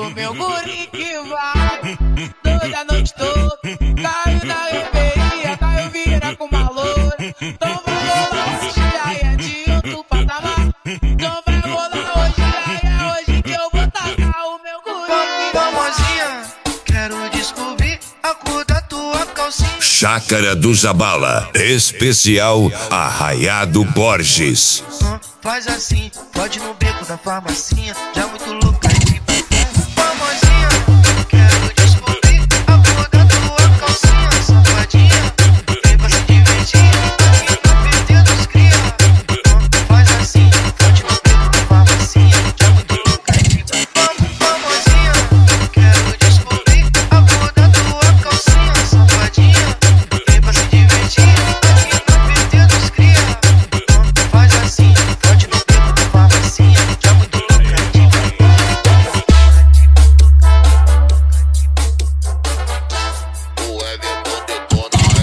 duro, meu guri que vai toda noite toda. Caiu na reveria, caiu vira com uma loura. Então vai rolar hoje, aí é de outro patamar. Então vai rolar hoje, aí é hoje que eu vou tacar o meu guri. Famosinha, quero descobrir a cor da tua calcinha. Chácara do Zabala, especial Arraiado Borges. Faz assim, pode ir no beco da farmacinha, já muito louca de famosinha, quero descobrir a cor da tua calcinha, safadinha, vem pra se divertir, aqui no PT dos cria. Faz assim, pode ir no beco da farmacinha, já muito louca de famosinha, quero descobrir a cor da tua calcinha, safadinha, vem pra se divertir, aqui no PT dos cria. Faz assim, pode no beco da farmacinha, já muito lucrativo. O Everton detona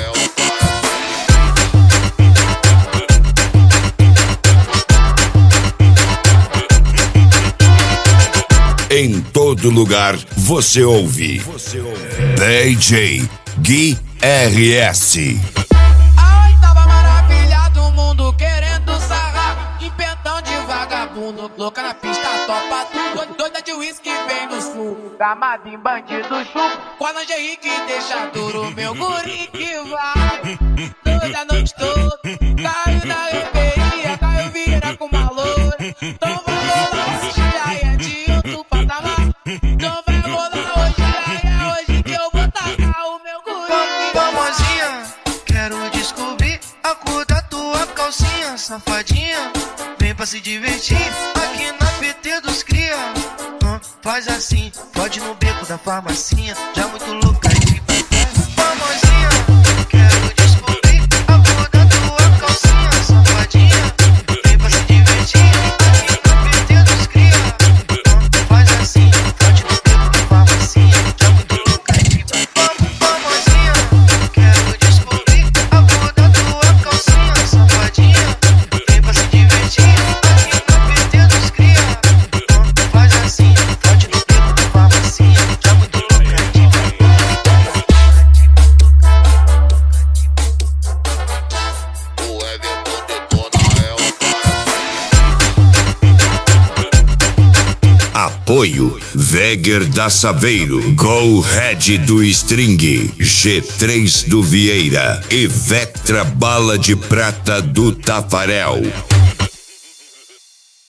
Em todo lugar você ouve DJ Gui RS. A oitava maravilha do mundo querendo sarrar. Empentão de vagabundo, louca na pista, topa tudo. Doida de uísque vem no sul, gamada em bandido chupo. Com a lingerie que deixa duro, meu guri que vai toda noite toda. Caiu na reveria, caiu vira com uma loura. Então vai rolar hoje, aí é de outro patamar. Então vai rolar hoje, aí é hoje que eu vou tacar o meu guri. famosinha, quero descobrir a cor da tua calcinha, safadinha, vem pra se divertir, aqui na PT dos cria. Faz assim, pode ir no beco da farmacinha, já muito louca de famosinha, quero descobrir a cor da tua calcinha, safadinha, vem pra se divertir, aqui na PT dos cria. Faz assim, pode ir no beco da farmacinha, já muito louca de famosinha, quero descobrir a cor da tua calcinha, safadinha, vem pra se divertir, aqui na PT dos cria. Faz assim, pode ir no beco da farmacinha, já muito lucrativo. O Everton detona Apoio Veger da Saveiro, Go Red do String, G3 do Vieira e Vectra Bala de Prata do Tafarel.